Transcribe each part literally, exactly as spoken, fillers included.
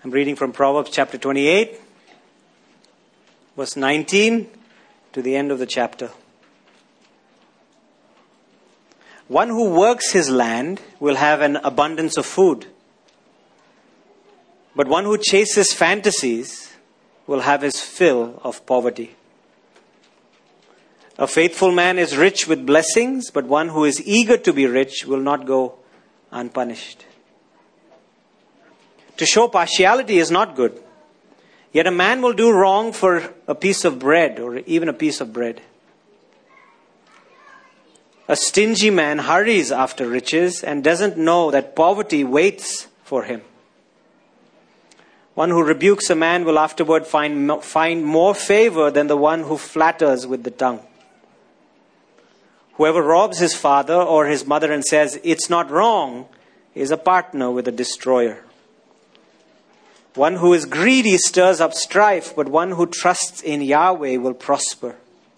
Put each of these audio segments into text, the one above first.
I'm reading from Proverbs chapter twenty-eight, verse nineteen to the end of the chapter. One who works his land will have an abundance of food, but one who chases fantasies will have his fill of poverty. A faithful man is rich with blessings, but one who is eager to be rich will not go unpunished. To show partiality is not good, yet a man will do wrong for a piece of bread or even a piece of bread. A stingy man hurries after riches and doesn't know that poverty waits for him. One who rebukes a man will afterward find, find more favor than the one who flatters with the tongue. Whoever robs his father or his mother and says, "It's not wrong," is a partner with a destroyer. One who is greedy stirs up strife, but one who trusts in Yahweh will prosper.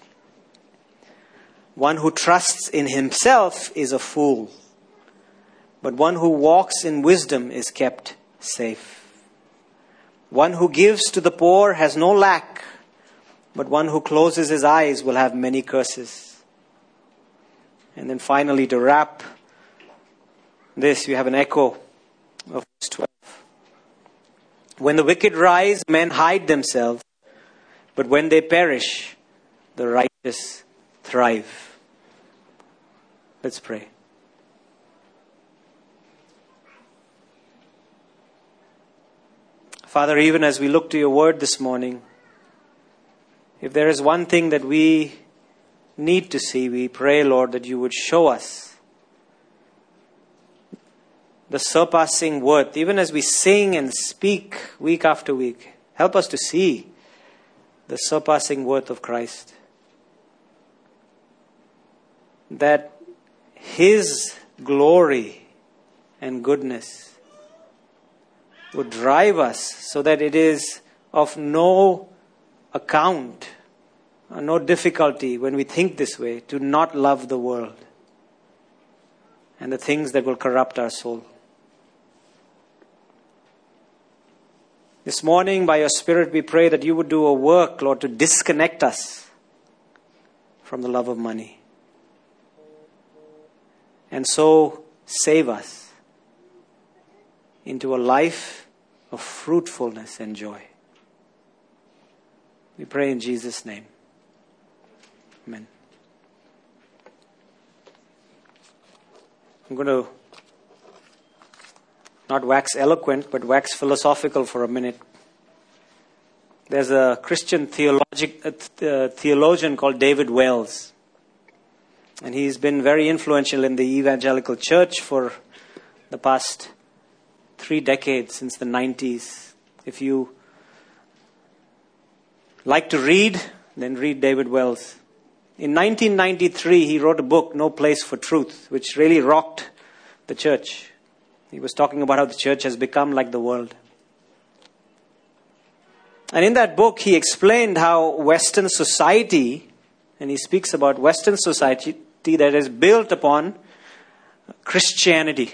One who trusts in himself is a fool, but one who walks in wisdom is kept safe. One who gives to the poor has no lack, but one who closes his eyes will have many curses. And then finally, to wrap this, you have an echo of verse twelve. When the wicked rise, men hide themselves, but when they perish, the righteous thrive. Let's pray. Father, even as we look to your word this morning, if there is one thing that we need to see, we pray, Lord, that you would show us the surpassing worth, even as we sing and speak week after week. Help us to see the surpassing worth of Christ. That His glory and goodness would drive us so that it is of no account, no difficulty when we think this way, to not love the world and the things that will corrupt our soul. This morning, by your Spirit, we pray that you would do a work, Lord, to disconnect us from the love of money. And so save us into a life of fruitfulness and joy. We pray in Jesus' name. Amen. I'm going to not wax eloquent, but wax philosophical for a minute. There's a Christian theologic, uh, theologian called David Wells. And he's been very influential in the evangelical church for the past three decades, since the nineties. If you like to read, then read David Wells. In nineteen ninety-three, he wrote a book, No Place for Truth, which really rocked the church. He was talking about how the church has become like the world. And in that book, he explained how Western society, and he speaks about Western society that is built upon Christianity.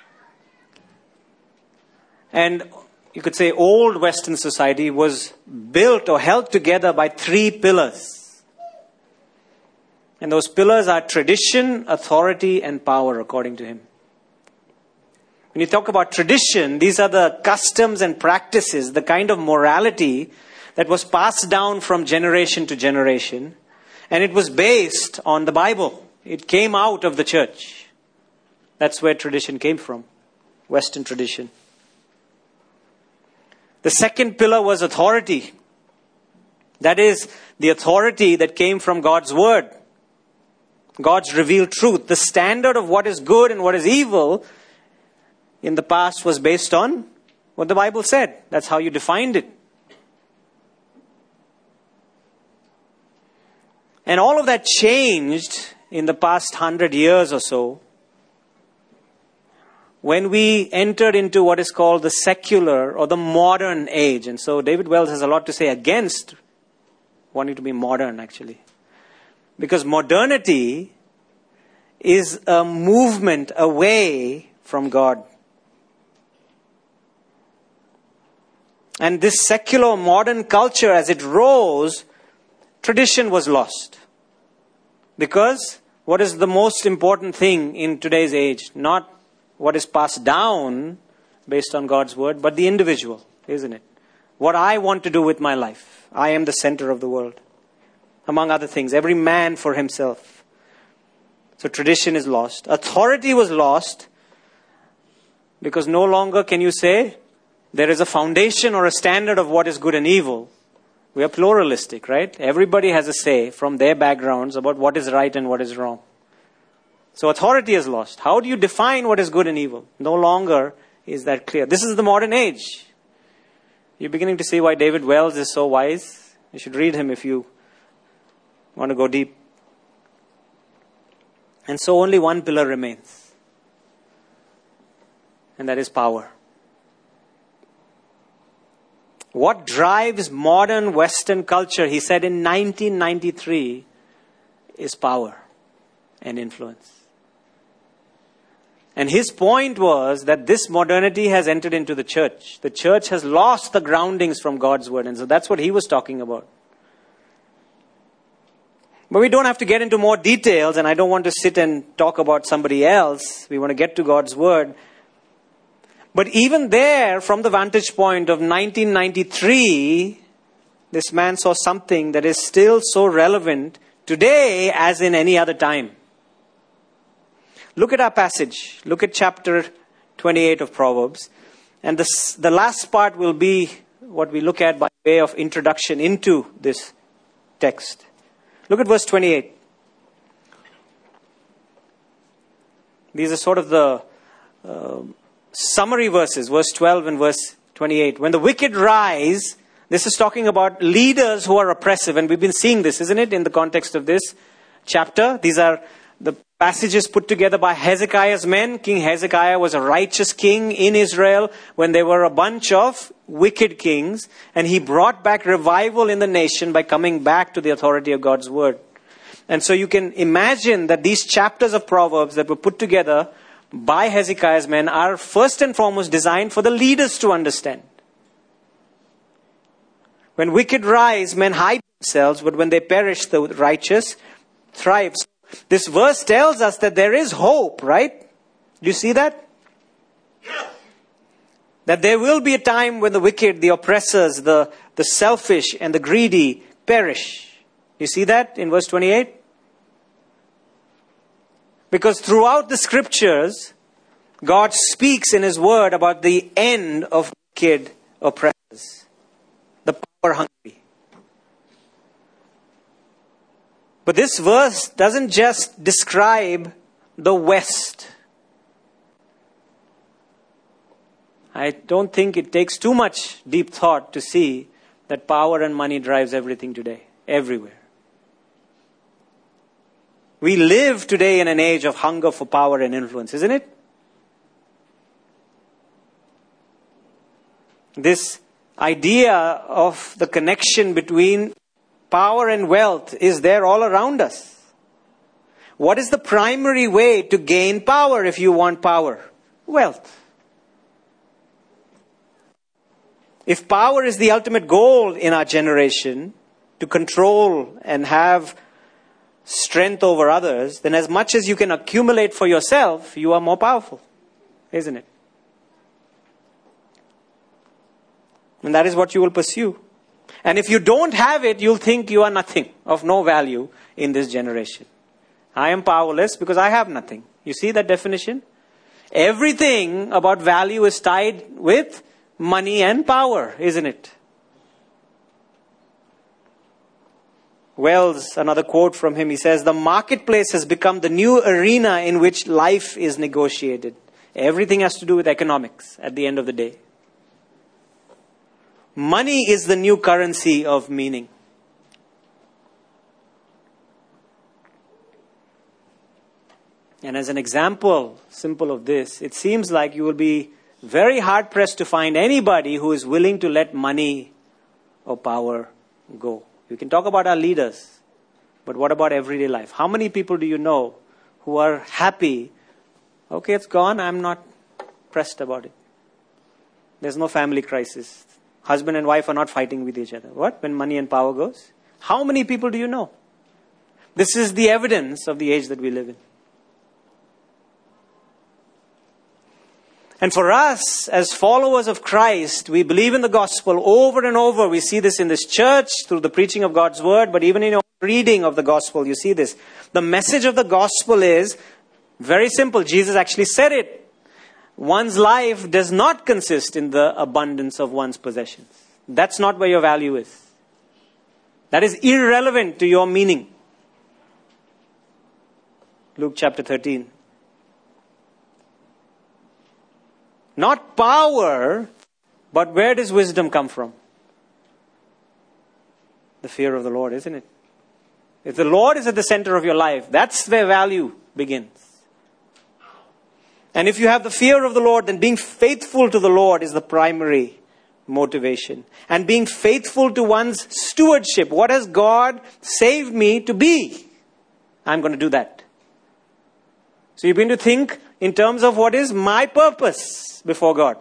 And you could say old Western society was built or held together by three pillars. And those pillars are tradition, authority, and power, according to him. When you talk about tradition, these are the customs and practices, the kind of morality that was passed down from generation to generation. And it was based on the Bible. It came out of the church. That's where tradition came from, Western tradition. The second pillar was authority. That is, the authority that came from God's word. God's revealed truth. The standard of what is good and what is evil in the past was based on what the Bible said. That's how you defined it. And all of that changed in the past hundred years or so when we entered into what is called the secular or the modern age. And so David Wells has a lot to say against wanting to be modern, actually. Because modernity is a movement away from God. And this secular modern culture, as it rose, tradition was lost. Because what is the most important thing in today's age? Not what is passed down based on God's word, but the individual, isn't it? What I want to do with my life. I am the center of the world. Among other things, every man for himself. So tradition is lost. Authority was lost because no longer can you say there is a foundation or a standard of what is good and evil. We are pluralistic, right? Everybody has a say from their backgrounds about what is right and what is wrong. So authority is lost. How do you define what is good and evil? No longer is that clear. This is the modern age. You're beginning to see why David Wells is so wise. You should read him if you want to go deep. And so only one pillar remains. And that is power. What drives modern Western culture, he said in nineteen ninety-three, is power and influence. And his point was that this modernity has entered into the church. The church has lost the groundings from God's word. And so that's what he was talking about. But we don't have to get into more details, and I don't want to sit and talk about somebody else. We want to get to God's word. But even there, from the vantage point of nineteen ninety-three, this man saw something that is still so relevant today as in any other time. Look at our passage. Look at chapter twenty-eight of Proverbs. And this, the last part will be what we look at by way of introduction into this text. Look at verse twenty-eight. These are sort of the uh, summary verses, verse twelve and verse twenty-eight. When the wicked rise, this is talking about leaders who are oppressive. And we've been seeing this, isn't it, in the context of this chapter. These are the passages put together by Hezekiah's men. King Hezekiah was a righteous king in Israel when there were a bunch of wicked kings. And he brought back revival in the nation by coming back to the authority of God's word. And so you can imagine that these chapters of Proverbs that were put together by Hezekiah's men are first and foremost designed for the leaders to understand. When wicked rise, men hide themselves, but when they perish, the righteous thrive. This verse tells us that there is hope, right? Do you see that? That there will be a time when the wicked, the oppressors, the, the selfish and the greedy perish. You see that in verse twenty-eight? Because throughout the scriptures, God speaks in his word about the end of wicked oppressors. The power hungry. But this verse doesn't just describe the West. I don't think it takes too much deep thought to see that power and money drives everything today, everywhere. We live today in an age of hunger for power and influence, isn't it? This idea of the connection between power and wealth is there all around us. What is the primary way to gain power if you want power? Wealth. If power is the ultimate goal in our generation, to control and have strength over others, then as much as you can accumulate for yourself, you are more powerful, isn't it? And that is what you will pursue. And if you don't have it, you'll think you are nothing, of no value in this generation. I am powerless because I have nothing. You see that definition? Everything about value is tied with money and power, isn't it? Wells, another quote from him, he says, the marketplace has become the new arena in which life is negotiated. Everything has to do with economics at the end of the day. Money is the new currency of meaning. And as an example, simple of this, it seems like you will be very hard pressed to find anybody who is willing to let money or power go. We can talk about our leaders, but what about everyday life? How many people do you know who are happy? Okay, it's gone. I'm not pressed about it. There's no family crisis. Husband and wife are not fighting with each other. What? When money and power goes? How many people do you know? This is the evidence of the age that we live in. And for us, as followers of Christ, we believe in the gospel over and over. We see this in this church through the preaching of God's word, but even in your reading of the gospel, you see this. The message of the gospel is very simple. Jesus actually said it. One's life does not consist in the abundance of one's possessions. That's not where your value is. That is irrelevant to your meaning. Luke chapter thirteen. Not power, but where does wisdom come from? The fear of the Lord, isn't it? If the Lord is at the center of your life, that's where value begins. And if you have the fear of the Lord, then being faithful to the Lord is the primary motivation. And being faithful to one's stewardship. What has God saved me to be? I'm going to do that. So you begin to think in terms of what is my purpose before God.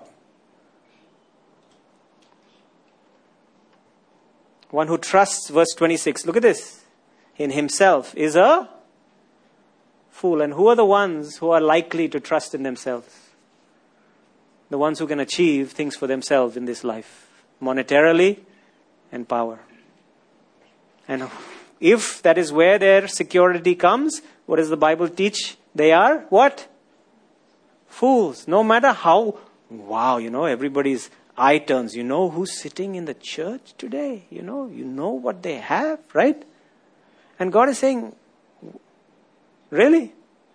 One who trusts, verse twenty-six, look at this, in himself is a fool. And who are the ones who are likely to trust in themselves? The ones who can achieve things for themselves in this life, monetarily and power. And if that is where their security comes, what does the Bible teach? They are what? Fools. No matter how, wow, you know, everybody's eye turns. You know who's sitting in the church today? You know, you know what they have, right? And God is saying, really?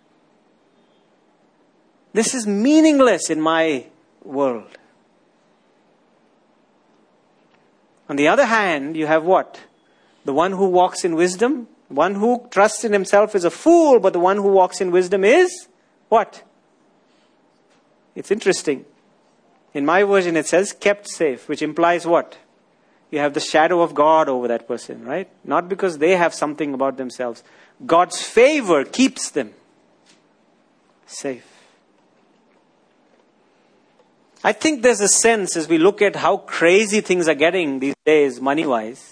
This is meaningless in my world. On the other hand, you have what? The one who walks in wisdom. One who trusts in himself is a fool, but the one who walks in wisdom is what? It's interesting. In my version it says kept safe, which implies what? You have the shadow of God over that person, right? Not because they have something about themselves. God's favor keeps them safe. I think there's a sense as we look at how crazy things are getting these days money-wise.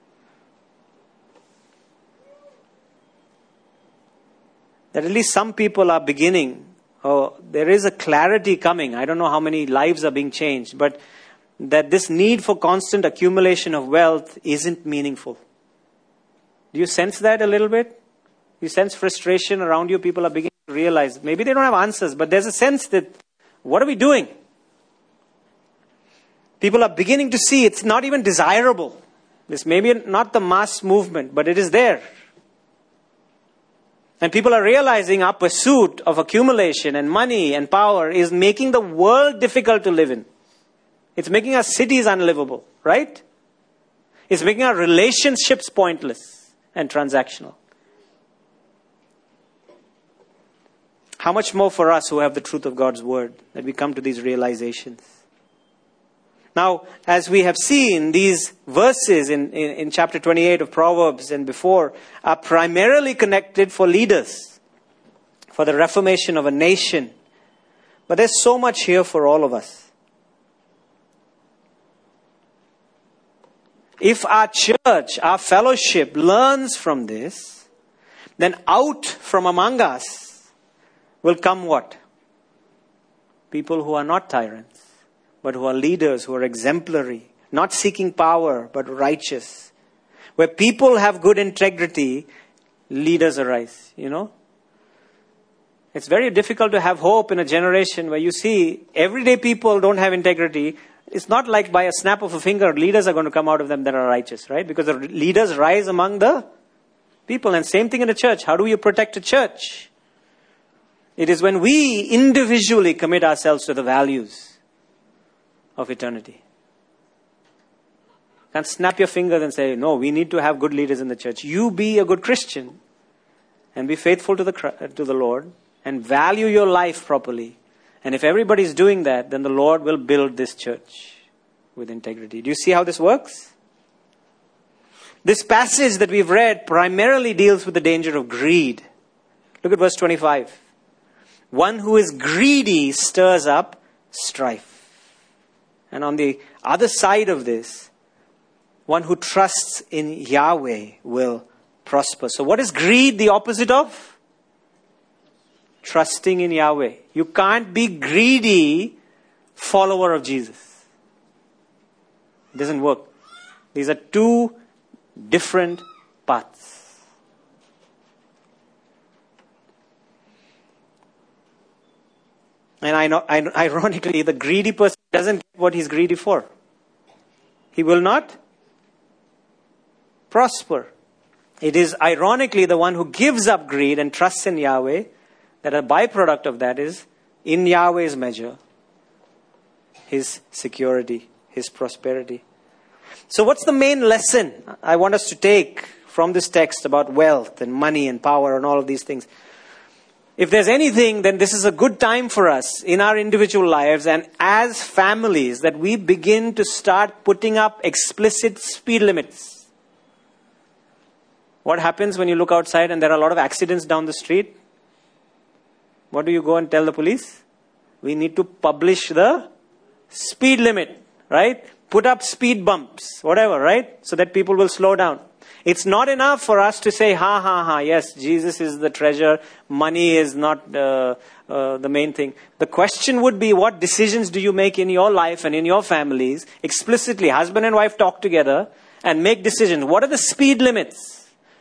That at least some people are beginning, oh, there is a clarity coming. I don't know how many lives are being changed, but that this need for constant accumulation of wealth isn't meaningful. Do you sense that a little bit? You sense frustration around you? People are beginning to realize, maybe they don't have answers, but there's a sense that, what are we doing? People are beginning to see it's not even desirable. This may be not the mass movement, but it is there. And people are realizing our pursuit of accumulation and money and power is making the world difficult to live in. It's making our cities unlivable, right? It's making our relationships pointless and transactional. How much more for us who have the truth of God's word that we come to these realizations. Now, as we have seen, these verses in, in, in chapter twenty-eight of Proverbs and before are primarily connected for leaders, for the reformation of a nation. But there's so much here for all of us. If our church, our fellowship learns from this, then out from among us will come what? People who are not tyrants, but who are leaders, who are exemplary, not seeking power, but righteous. Where people have good integrity, leaders arise, you know. It's very difficult to have hope in a generation where you see everyday people don't have integrity. It's not like by a snap of a finger, leaders are going to come out of them that are righteous, right? Because the leaders rise among the people. And same thing in the church. How do you protect a church? It is when we individually commit ourselves to the values of eternity. You can't snap your fingers and say, no, we need to have good leaders in the church. You be a good Christian and be faithful to the to the Lord and value your life properly. And if everybody's doing that, then the Lord will build this church with integrity. Do you see how this works? This passage that we've read primarily deals with the danger of greed. Look at verse twenty-five. One who is greedy stirs up strife. And on the other side of this, one who trusts in Yahweh will prosper. So what is greed the opposite of? Trusting in Yahweh. You can't be greedy follower of Jesus. It doesn't work. These are two different paths. And I know, I, ironically, the greedy person doesn't get what he's greedy for. He will not prosper. It is ironically the one who gives up greed and trusts in Yahweh, that a byproduct of that is, in Yahweh's measure, his security, his prosperity. So what's the main lesson I want us to take from this text about wealth and money and power and all of these things? If there's anything, then this is a good time for us in our individual lives and as families that we begin to start putting up explicit speed limits. What happens when you look outside and there are a lot of accidents down the street? What do you go and tell the police? We need to publish the speed limit, right? Put up speed bumps, whatever, right? So that people will slow down. It's not enough for us to say, ha, ha, ha, yes, Jesus is the treasure. Money is not uh, uh, the main thing. The question would be, what decisions do you make in your life and in your families? Explicitly, husband and wife talk together and make decisions. What are the speed limits?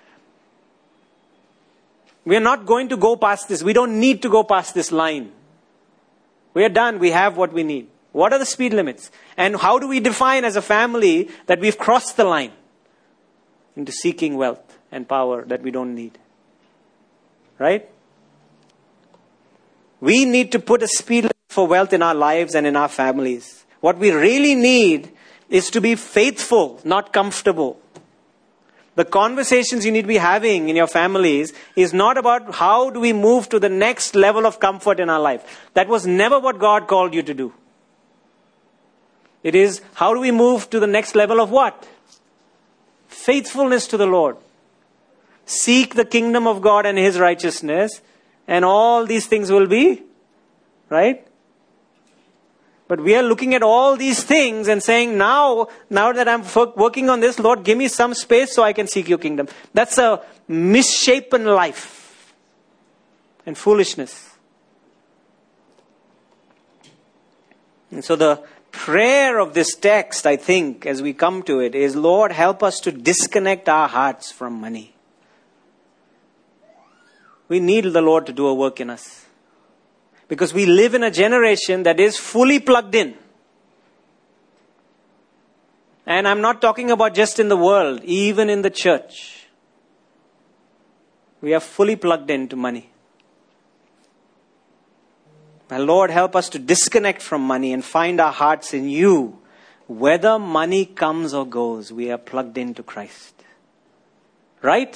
We are not going to go past this. We don't need to go past this line. We are done. We have what we need. What are the speed limits? And how do we define as a family that we've crossed the line into seeking wealth and power that we don't need? Right? We need to put a speed limit for wealth in our lives and in our families. What we really need is to be faithful, not comfortable. The conversations you need to be having in your families is not about how do we move to the next level of comfort in our life. That was never what God called you to do. It is, how do we move to the next level of what? Faithfulness to the Lord. Seek the kingdom of God and His righteousness, and all these things will be, right? But we are looking at all these things and saying, now, now that I'm working on this, Lord, give me some space so I can seek your kingdom. That's a misshapen life and foolishness. And so the prayer of this text, I think, as we come to it, is, Lord, help us to disconnect our hearts from money. We need the Lord to do a work in us. Because we live in a generation that is fully plugged in. And I'm not talking about just in the world, even in the church. We are fully plugged into money. And Lord, help us to disconnect from money and find our hearts in you. Whether money comes or goes, we are plugged into Christ. Right?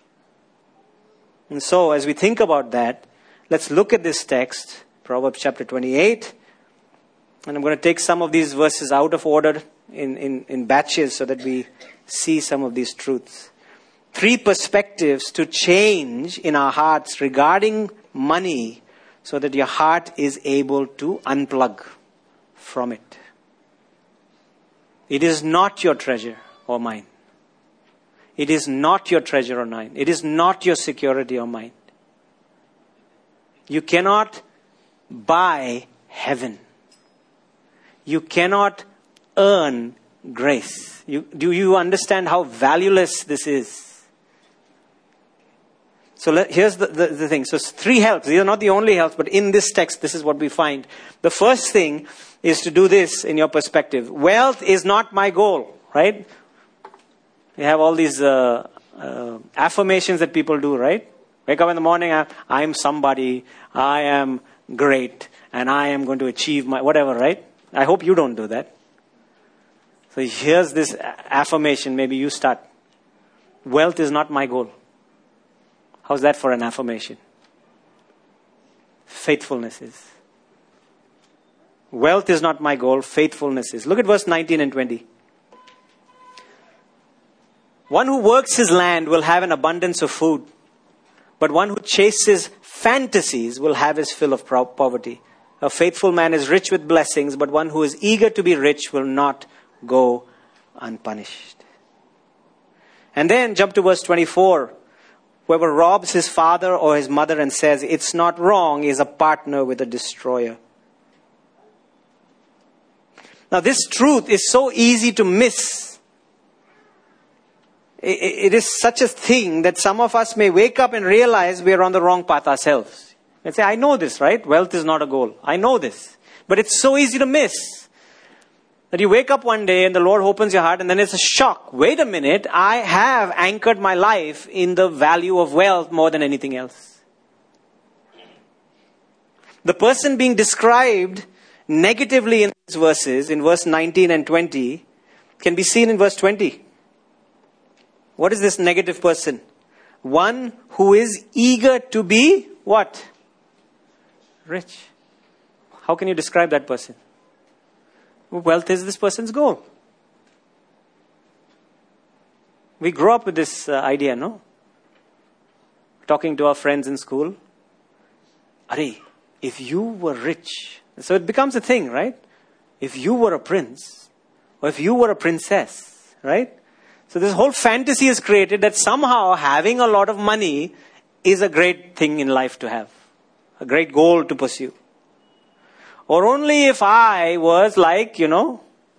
And so, as we think about that, let's look at this text, Proverbs chapter twenty-eight. And I'm going to take some of these verses out of order in, in, in batches so that we see some of these truths. Three perspectives to change in our hearts regarding money so that your heart is able to unplug from it. It is not your treasure or mine. It is not your treasure or mine. It is not your security or mine. You cannot buy heaven. You cannot earn grace. You, do you understand how valueless this is? So let, here's the, the, the thing. So three helps. These are not the only helps, but in this text, this is what we find. The first thing is to do this in your perspective. Wealth is not my goal, right? You have all these uh, uh, affirmations that people do, right? Wake up in the morning, I, I'm somebody, I am great, and I am going to achieve my, whatever, right? I hope you don't do that. So here's this affirmation, maybe you start. Wealth is not my goal. How's that for an affirmation? Faithfulness is. Wealth is not my goal, faithfulness is. Look at verse nineteen and twenty. One who works his land will have an abundance of food, but one who chases fantasies will have his fill of poverty. A faithful man is rich with blessings, but one who is eager to be rich will not go unpunished. And then jump to verse twenty-four. Whoever robs his father or his mother and says it's not wrong is a partner with a destroyer. Now this truth is so easy to miss. It is such a thing that some of us may wake up and realize we are on the wrong path ourselves. And say, I know this, right? Wealth is not a goal. I know this. But it's so easy to miss. That you wake up one day and the Lord opens your heart and then it's a shock. Wait a minute, I have anchored my life in the value of wealth more than anything else. The person being described negatively in these verses, in verse nineteen and twenty, can be seen in verse twenty. What is this negative person? One who is eager to be what? Rich. How can you describe that person? Wealth is this person's goal. We grew up with this uh, idea, no? Talking to our friends in school. Are, if you were rich. So it becomes a thing, right? If you were a prince. Or if you were a princess. Right? So this whole fantasy is created that somehow having a lot of money is a great thing in life to have. A great goal to pursue. Or only if I was like, you know,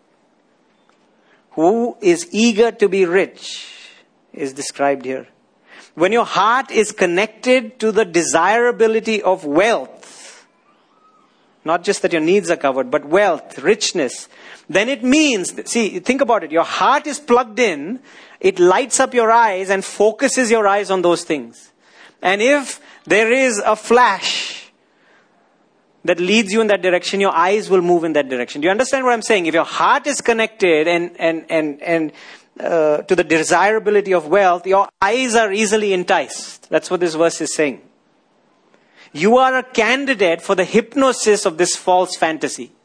who is eager to be rich is described here. When your heart is connected to the desirability of wealth, not just that your needs are covered, but wealth, richness, then it means, see, think about it. Your heart is plugged in, it lights up your eyes and focuses your eyes on those things. And if there is a flash that leads you in that direction, your eyes will move in that direction. Do you understand what I'm saying? If your heart is connected and and and and uh, to the desirability of wealth, your eyes are easily enticed. That's what this verse is saying. You are a candidate for the hypnosis of this false fantasy.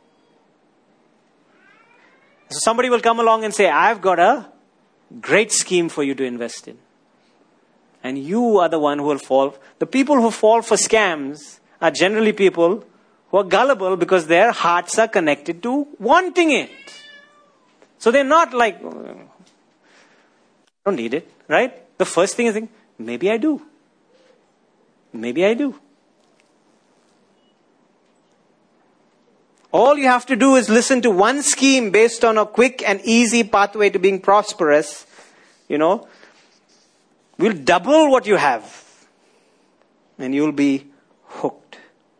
So somebody will come along and say, I've got a great scheme for you to invest in. And you are the one who will fall. The people who fall for scams are generally people who are gullible because their hearts are connected to wanting it. So they're not like, I don't need it, right? The first thing is think, maybe I do. Maybe I do. All you have to do is listen to one scheme based on a quick and easy pathway to being prosperous. You know, will double what you have. And you'll be hooked.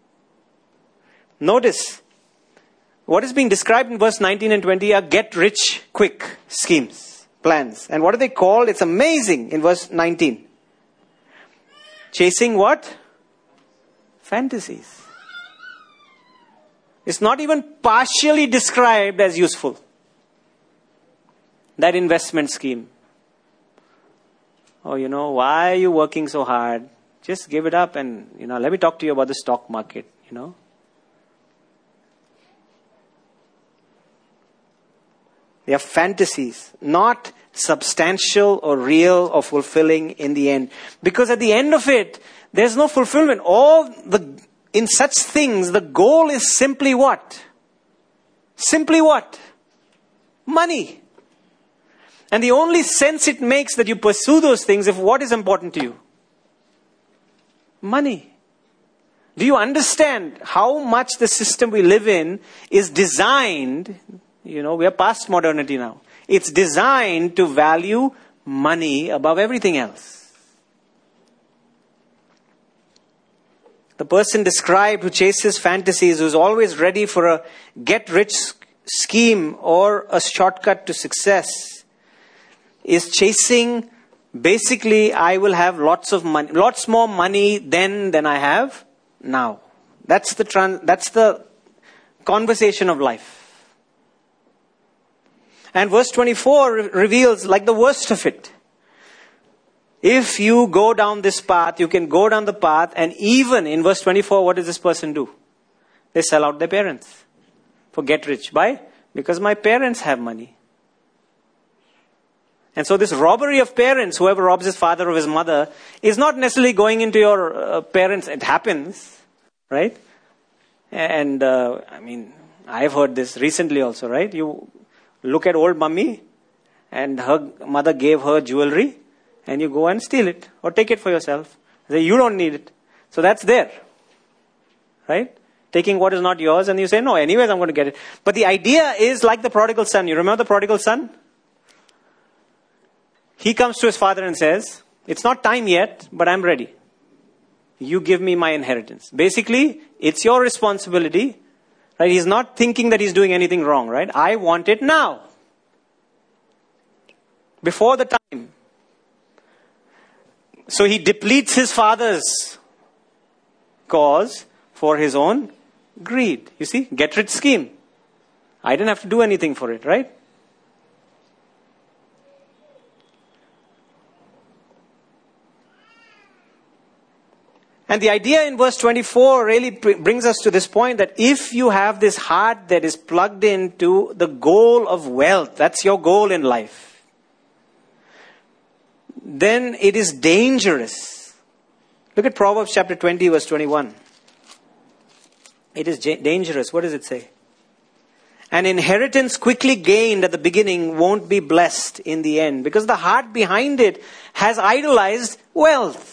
Notice, what is being described in verse nineteen and twenty are get rich quick schemes, plans. And what are they called? It's amazing in verse nineteen. Chasing what? Fantasies. It's not even partially described as useful. That investment scheme. Oh, you know, why are you working so hard? Just give it up and, you know, let me talk to you about the stock market, you know. They are fantasies, not substantial or real or fulfilling in the end. Because at the end of it, there's no fulfillment. All the, in such things, the goal is simply what? Simply what? Money. And the only sense it makes that you pursue those things if what is important to you? Money. Do you understand how much the system we live in is designed, you know, we are past modernity now. It's designed to value money above everything else. The person described who chases fantasies, who's always ready for a get-rich scheme or a shortcut to success, is chasing, basically, I will have lots of money, lots more money then than I have now. That's the trans, that's the conversation of life. And verse twenty-four re- reveals like the worst of it. If you go down this path, you can go down the path, and even in verse twenty-four, what does this person do? They sell out their parents for get rich. Why? Because my parents have money. And so this robbery of parents, whoever robs his father or his mother, is not necessarily going into your uh, parents. It happens, right? And, uh, I mean, I've heard this recently also, right? You look at old mummy and her mother gave her jewelry and you go and steal it or take it for yourself. Say, you don't need it. So that's there. Right? Taking what is not yours and you say, no, anyways I'm going to get it. But the idea is like the prodigal son. You remember the prodigal son? He comes to his father and says, it's not time yet, but I'm ready. You give me my inheritance. Basically, it's your responsibility. Right? He's not thinking that he's doing anything wrong, right? I want it now. Before the time. So he depletes his father's cause for his own greed. You see, get rich scheme. I didn't have to do anything for it, right? And the idea in verse twenty-four really brings us to this point that if you have this heart that is plugged into the goal of wealth, that's your goal in life, then it is dangerous. Look at Proverbs chapter twenty, verse twenty-one. It is dangerous. What does it say? An inheritance quickly gained at the beginning won't be blessed in the end, because the heart behind it has idolized wealth.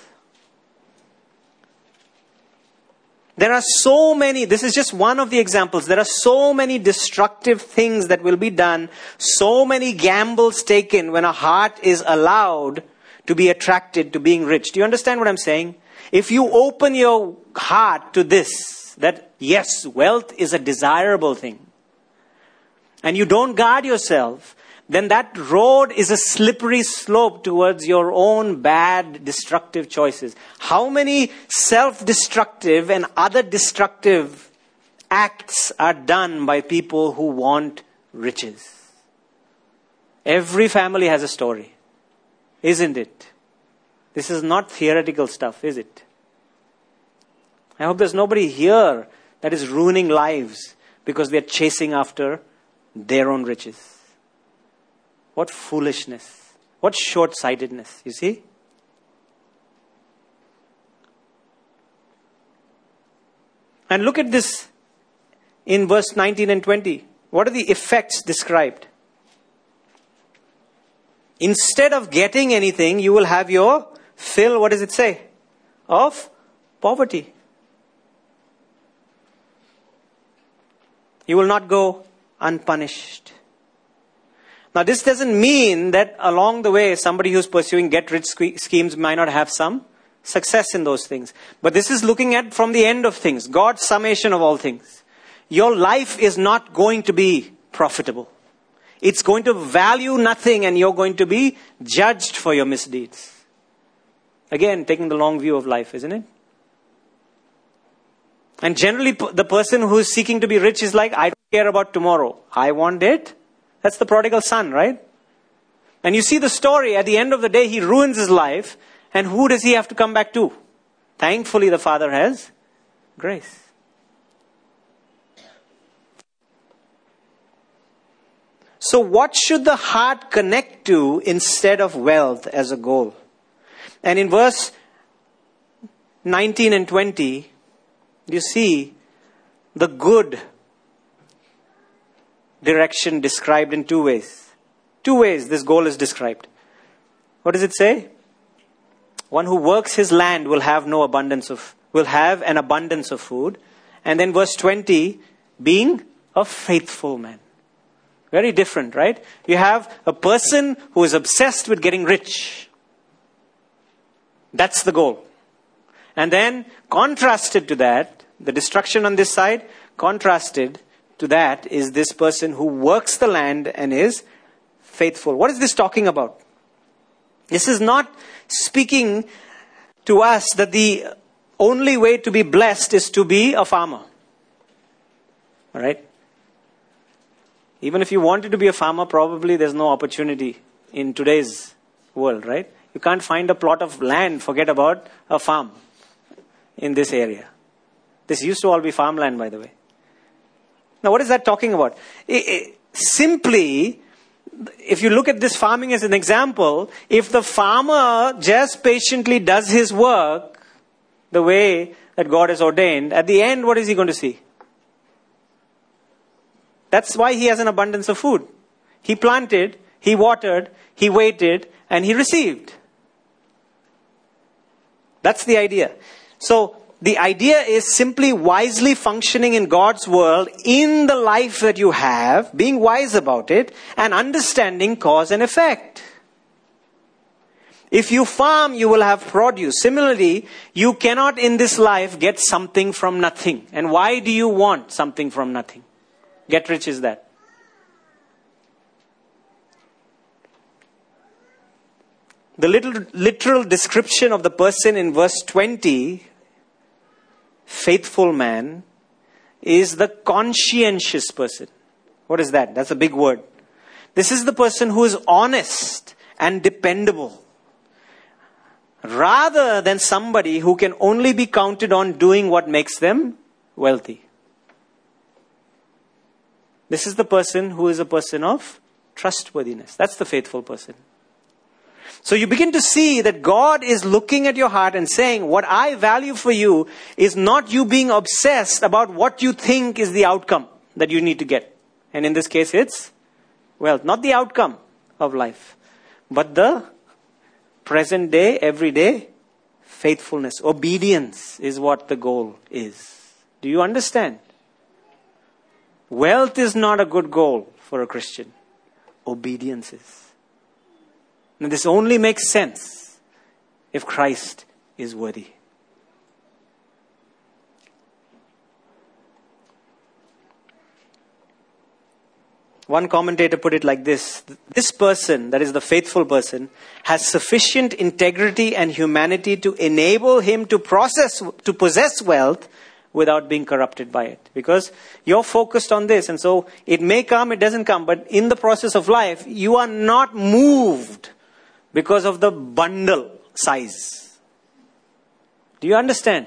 There are so many, this is just one of the examples, there are so many destructive things that will be done, so many gambles taken when a heart is allowed to be attracted to being rich. Do you understand what I'm saying? If you open your heart to this, that yes, wealth is a desirable thing, and you don't guard yourself, then that road is a slippery slope towards your own bad, destructive choices. How many self-destructive and other destructive acts are done by people who want riches? Every family has a story, isn't it? This is not theoretical stuff, is it? I hope there's nobody here that is ruining lives because they're chasing after their own riches. What foolishness. What short-sightedness, you see? And look at this in verse nineteen and twenty. What are the effects described? Instead of getting anything, you will have your fill, what does it say? Of poverty. You will not go unpunished. Now, this doesn't mean that along the way, somebody who's pursuing get-rich schemes might not have some success in those things. But this is looking at from the end of things, God's summation of all things. Your life is not going to be profitable. It's going to value nothing, and you're going to be judged for your misdeeds. Again, taking the long view of life, isn't it? And generally, the person who's seeking to be rich is like, I don't care about tomorrow. I want it. That's the prodigal son, right? And you see the story, at the end of the day, he ruins his life. And who does he have to come back to? Thankfully, the father has grace. So what should the heart connect to instead of wealth as a goal? And in verse nineteen and twenty, you see the good direction described in two ways. Two ways this goal is described. What does it say? One who works his land will have no abundance of, will have an abundance of food. And then verse twenty, being a faithful man. Very different, right? You have a person who is obsessed with getting rich. That's the goal. And then contrasted to that, the destruction on this side, contrasted to that is this person who works the land and is faithful. What is this talking about? This is not speaking to us that the only way to be blessed is to be a farmer. All right? Even if you wanted to be a farmer, probably there's no opportunity in today's world, right? You can't find a plot of land, forget about a farm in this area. This used to all be farmland, by the way. Now, what is that talking about? It, it, simply, if you look at this farming as an example, if the farmer just patiently does his work the way that God has ordained, at the end, what is he going to see? That's why he has an abundance of food. He planted, he watered, he waited, and he received. That's the idea. So, the idea is simply wisely functioning in God's world in the life that you have, being wise about it, and understanding cause and effect. If you farm, you will have produce. Similarly, you cannot in this life get something from nothing. And why do you want something from nothing? Get rich is that. The little literal description of the person in verse twenty, faithful man, is the conscientious person. What is that? That's a big word. This is the person who is honest and dependable, rather than somebody who can only be counted on doing what makes them wealthy. This is the person who is a person of trustworthiness. That's the faithful person. So you begin to see that God is looking at your heart and saying, what I value for you is not you being obsessed about what you think is the outcome that you need to get. And in this case, it's wealth. Not the outcome of life, but the present day, everyday faithfulness. Obedience is what the goal is. Do you understand? Wealth is not a good goal for a Christian. Obedience is. And this only makes sense if Christ is worthy. One commentator put it like this: this person, that is the faithful person, has sufficient integrity and humanity to enable him to process, to possess wealth without being corrupted by it. Because you're focused on this, and so it may come, it doesn't come, but in the process of life, you are not moved because of the bundle size. Do you understand?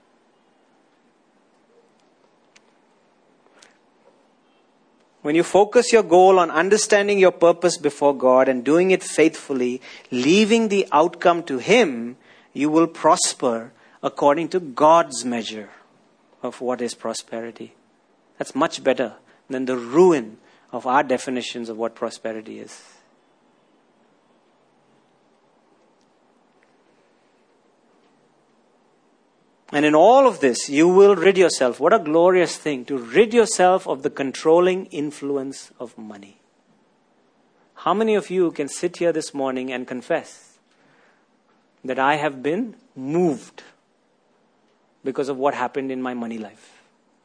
When you focus your goal on understanding your purpose before God and doing it faithfully, leaving the outcome to Him, you will prosper according to God's measure of what is prosperity. That's much better than the ruin of our definitions of what prosperity is. And in all of this, you will rid yourself. What a glorious thing, to rid yourself of the controlling influence of money. How many of you can sit here this morning and confess that I have been moved because of what happened in my money life?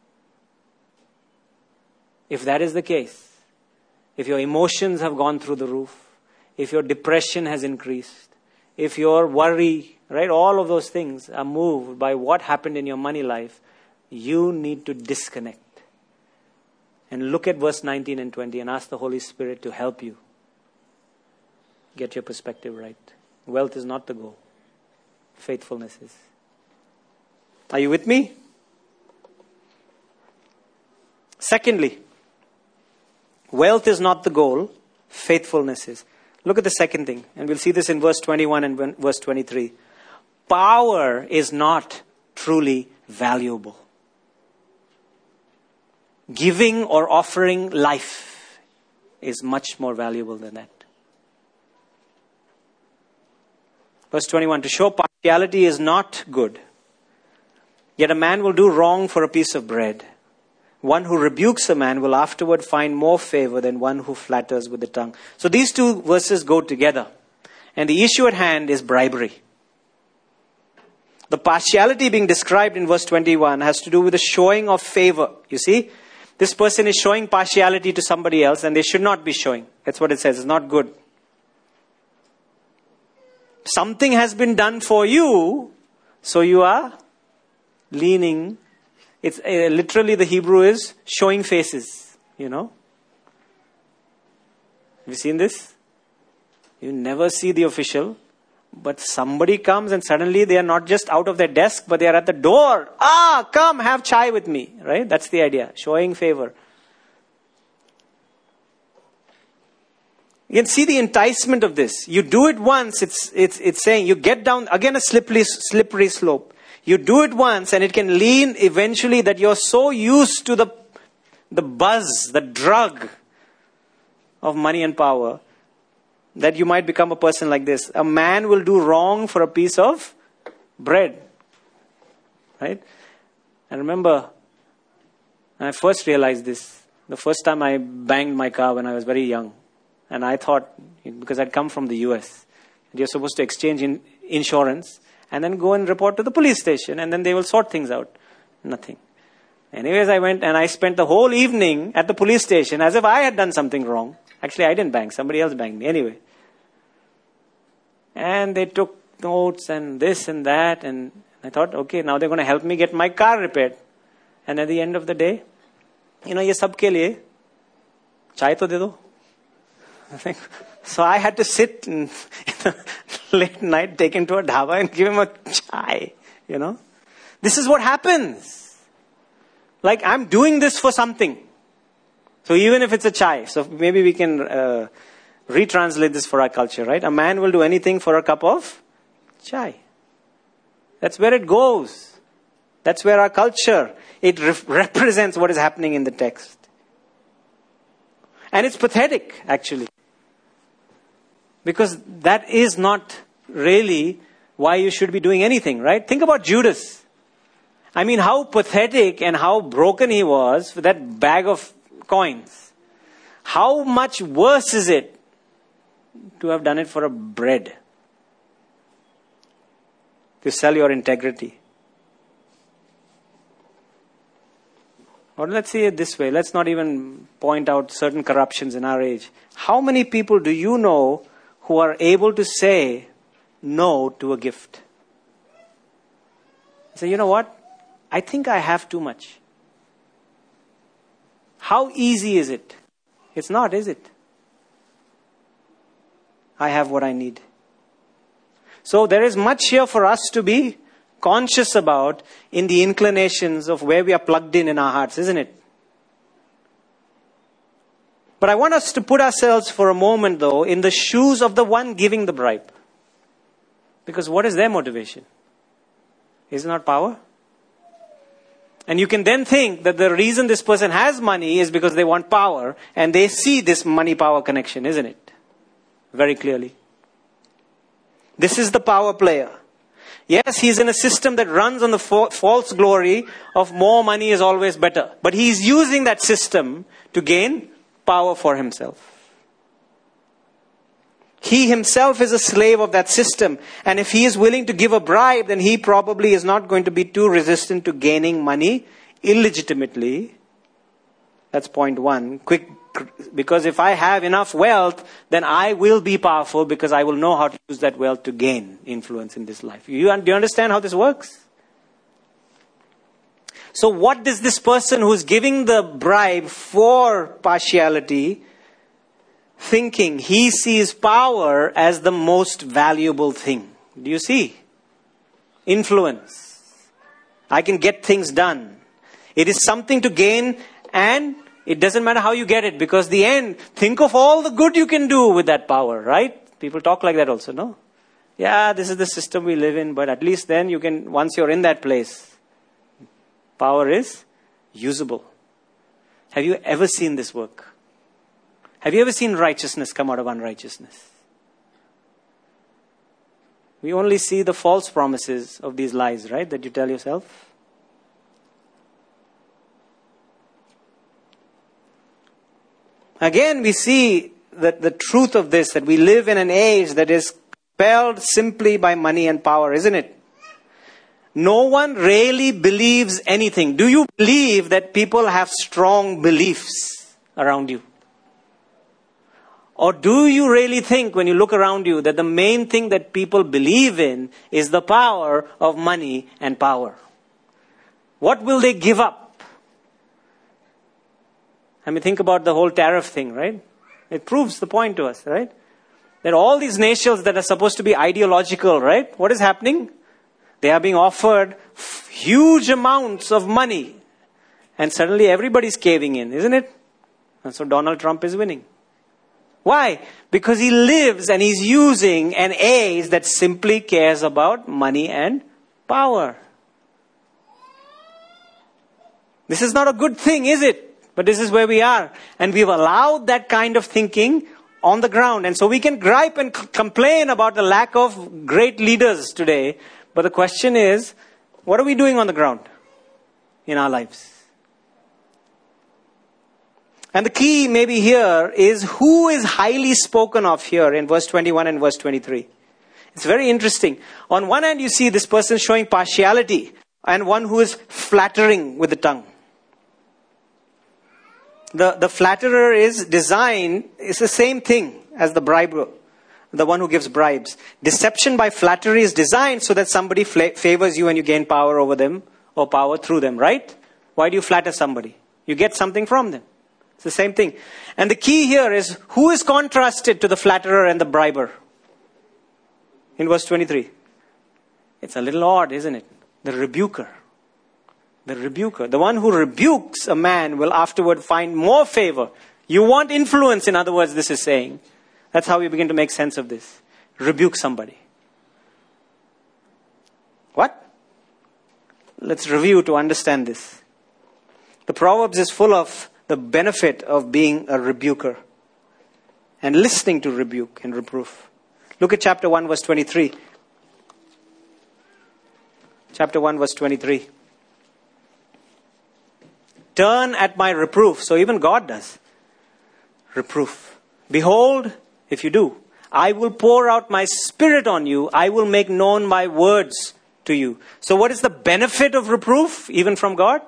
If that is the case, if your emotions have gone through the roof, if your depression has increased, if your worry, right, all of those things are moved by what happened in your money life, you need to disconnect. And look at verse nineteen and twenty and ask the Holy Spirit to help you get your perspective right. Wealth is not the goal. Faithfulness is. Are you with me? Secondly, wealth is not the goal. Faithfulness is. Look at the second thing, and we'll see this in verse twenty-one and verse twenty-three. Power is not truly valuable. Giving or offering life is much more valuable than that. Verse twenty-one, to show partiality is not good. Yet a man will do wrong for a piece of bread. One who rebukes a man will afterward find more favor than one who flatters with the tongue. So these two verses go together. And the issue at hand is bribery. The partiality being described in verse twenty-one has to do with the showing of favor. You see, this person is showing partiality to somebody else and they should not be showing. That's what it says. It's not good. Something has been done for you, so you are leaning. It's uh, literally the Hebrew is showing faces, you know. Have you seen this? You never see the official, but somebody comes and suddenly they are not just out of their desk, but they are at the door. Ah, come, have chai with me, right? That's the idea, showing favor. You can see the enticement of this. You do it once, it's it's it's saying you get down, again a slippery, slippery slope. You do it once and it can lean eventually that you're so used to the, the buzz, the drug of money and power, that you might become a person like this. A man will do wrong for a piece of bread. Right? I remember when I first realized this, the first time I banged my car when I was very young. And I thought, because I'd come from the U S, you're supposed to exchange in insurance and then go and report to the police station and then they will sort things out. Nothing. Anyways, I went and I spent the whole evening at the police station as if I had done something wrong. Actually, I didn't bang. Somebody else banged me. Anyway. And they took notes and this and that. And I thought, okay, now they're going to help me get my car repaired. And at the end of the day, you know, ye sab ke liye, chai to de do. So I had to sit in, in the late night, take him to a dhaba and give him a chai, you know. This is what happens. Like, I'm doing this for something. So even if it's a chai, so maybe we can uh, retranslate this for our culture, right? A man will do anything for a cup of chai. That's where it goes. That's where our culture, it re- represents what is happening in the text. And it's pathetic, actually. Because that is not really why you should be doing anything, right? Think about Judas. I mean, how pathetic and how broken he was with that bag of coins. How much worse is it to have done it for a bread? To sell your integrity. Or let's see it this way. Let's not even point out certain corruptions in our age. How many people do you know who are able to say no to a gift? Say, you know what? I think I have too much. How easy is it? It's not, is it? I have what I need. So there is much here for us to be conscious about in the inclinations of where we are plugged in in our hearts, isn't it? But I want us to put ourselves for a moment, though, in the shoes of the one giving the bribe. Because what is their motivation? Is it not power? And you can then think that the reason this person has money is because they want power, and they see this money-power connection, isn't it? Very clearly. This is the power player. Yes, he's in a system that runs on the fa- false glory of more money is always better. But he's using that system to gain power for himself. He himself is a slave of that system. And if he is willing to give a bribe, then he probably is not going to be too resistant to gaining money illegitimately. That's point one. Quick, because if I have enough wealth, then I will be powerful because I will know how to use that wealth to gain influence in this life. You, do you understand how this works? So what does this person who's giving the bribe for partiality thinking? He sees power as the most valuable thing. Do you see? Influence. I can get things done. It is something to gain, and it doesn't matter how you get it, because the end, think of all the good you can do with that power, right? People talk like that also, no? Yeah, this is the system we live in, but at least then you can, once you're in that place, power is usable. Have you ever seen this work? Have you ever seen righteousness come out of unrighteousness? We only see the false promises of these lies, right? That you tell yourself. Again, we see that the truth of this, that we live in an age that is compelled simply by money and power, isn't it? No one really believes anything. Do you believe that people have strong beliefs around you? Or do you really think, when you look around you, that the main thing that people believe in is the power of money and power? What will they give up? I mean, think about the whole tariff thing, right? It proves the point to us, right? That all these nations that are supposed to be ideological, right? What is happening? They are being offered huge amounts of money. And suddenly everybody's caving in, isn't it? And so Donald Trump is winning. Why? Because he lives and he's using an age that simply cares about money and power. This is not a good thing, is it? But this is where we are. And we've allowed that kind of thinking on the ground. And so we can gripe and c- complain about the lack of great leaders today. But the question is, what are we doing on the ground in our lives? And the key maybe here is who is highly spoken of here in verse twenty-one and verse twenty-three. It's very interesting. On one hand, you see this person showing partiality and one who is flattering with the tongue. The, the flatterer is designed, it's the same thing as the briber, the one who gives bribes. Deception by flattery is designed so that somebody fla- favors you and you gain power over them or power through them, right? Why do you flatter somebody? You get something from them. It's the same thing. And the key here is who is contrasted to the flatterer and the briber? In verse twenty-three. It's a little odd, isn't it? The rebuker. The rebuker. The one who rebukes a man will afterward find more favor. You want influence, in other words, this is saying. That's how we begin to make sense of this. Rebuke somebody. What? Let's review to understand this. The Proverbs is full of the benefit of being a rebuker and listening to rebuke and reproof. Look at chapter one, verse twenty-three. Chapter one, verse twenty-three. Turn at my reproof. So even God does. Reproof. Behold, if you do, I will pour out my spirit on you. I will make known my words to you. So what is the benefit of reproof, even from God?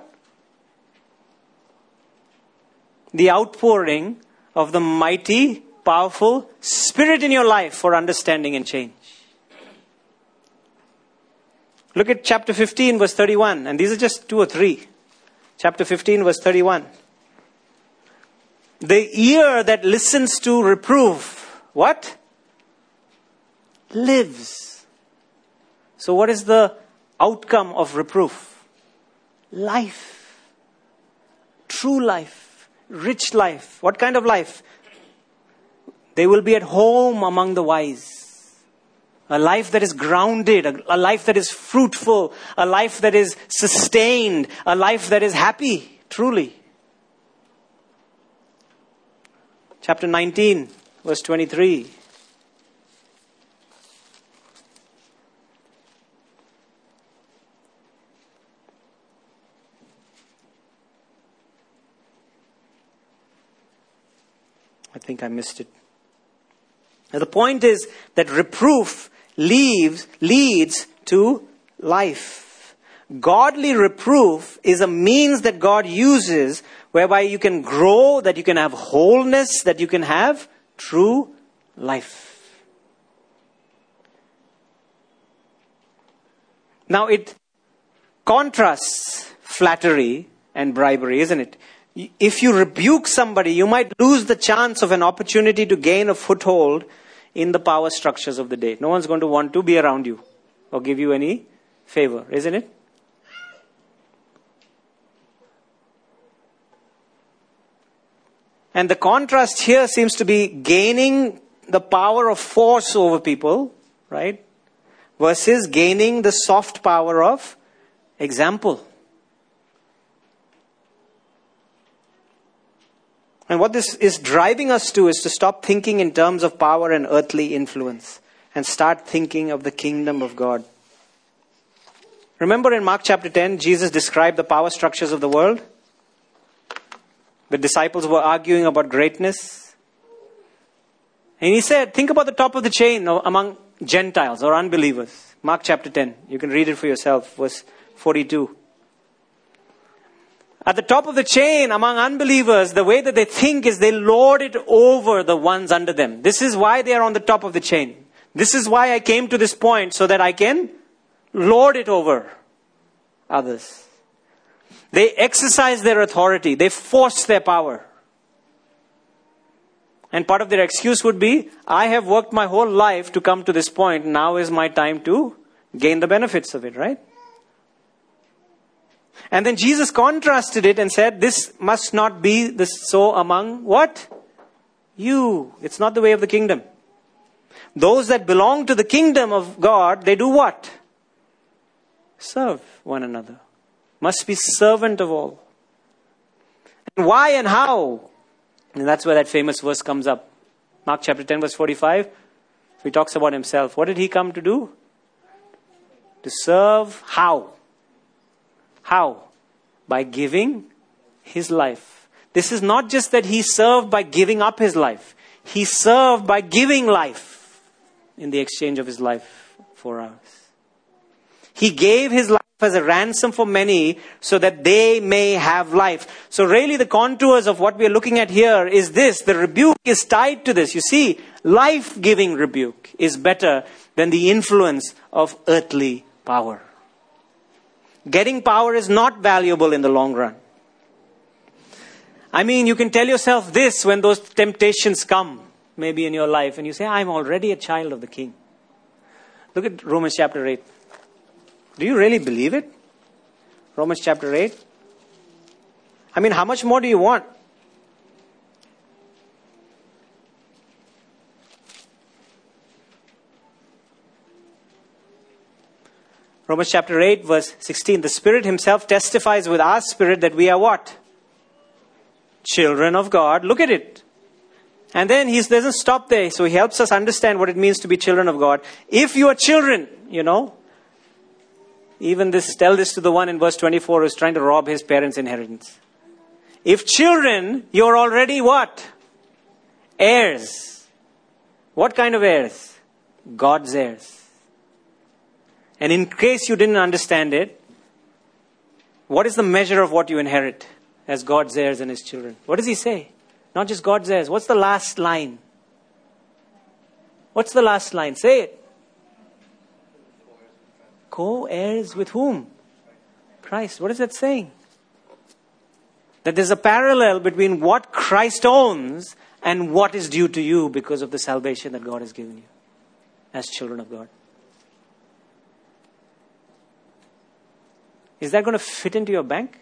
The outpouring of the mighty, powerful Spirit in your life for understanding and change. Look at chapter fifteen, verse thirty-one. And these are just two or three. Chapter fifteen, verse thirty-one. The ear that listens to reproof, what? Lives. So what is the outcome of reproof? Life. True life. Rich life. What kind of life? They will be at home among the wise. A life that is grounded, a, a life that is fruitful, a life that is sustained, a life that is happy, truly. Chapter nineteen, verse twenty-three. I think I missed it. Now the point is that reproof leaves, leads to life. Godly reproof is a means that God uses whereby you can grow, that you can have wholeness, that you can have true life. Now it contrasts flattery and bribery, isn't it? If you rebuke somebody, you might lose the chance of an opportunity to gain a foothold in the power structures of the day. No one's going to want to be around you or give you any favor, isn't it? And the contrast here seems to be gaining the power of force over people, right? Versus gaining the soft power of example. And what this is driving us to is to stop thinking in terms of power and earthly influence and start thinking of the kingdom of God. Remember in Mark chapter ten, Jesus described the power structures of the world. The disciples were arguing about greatness. And he said, think about the top of the chain among Gentiles or unbelievers. Mark chapter ten. You can read it for yourself, verse forty-two. At the top of the chain among unbelievers, the way that they think is they lord it over the ones under them. This is why they are on the top of the chain. This is why I came to this point, so that I can lord it over others. They exercise their authority. They force their power. And part of their excuse would be, I have worked my whole life to come to this point. Now is my time to gain the benefits of it, right? And then Jesus contrasted it and said, this must not be this so among what? You. It's not the way of the kingdom. Those that belong to the kingdom of God, they do what? Serve one another. Must be servant of all. And why and how? And that's where that famous verse comes up. Mark chapter ten verse forty-five. He talks about himself. What did he come to do? To serve how? How? By giving his life. This is not just that he served by giving up his life. He served by giving life in the exchange of his life for us. He gave his life as a ransom for many so that they may have life. So really the contours of what we are looking at here is this. The rebuke is tied to this. You see, life-giving rebuke is better than the influence of earthly power. Getting power is not valuable in the long run. I mean, you can tell yourself this when those temptations come, maybe in your life, and you say, I'm already a child of the King. Look at Romans chapter eight. Do you really believe it? Romans chapter eight. I mean, how much more do you want? Romans chapter eight verse sixteen. The Spirit himself testifies with our spirit that we are what? Children of God. Look at it. And then he doesn't stop there. So he helps us understand what it means to be children of God. If you are children, you know, even this, tell this to the one in verse twenty-four who's trying to rob his parents' inheritance. If children, you're already what? Heirs. What kind of heirs? God's heirs. And in case you didn't understand it, what is the measure of what you inherit as God's heirs and his children? What does he say? Not just God's heirs. What's the last line? What's the last line? Say it. Co-heirs with whom? Christ. What is that saying? That there's a parallel between what Christ owns and what is due to you because of the salvation that God has given you as children of God. Is that going to fit into your bank?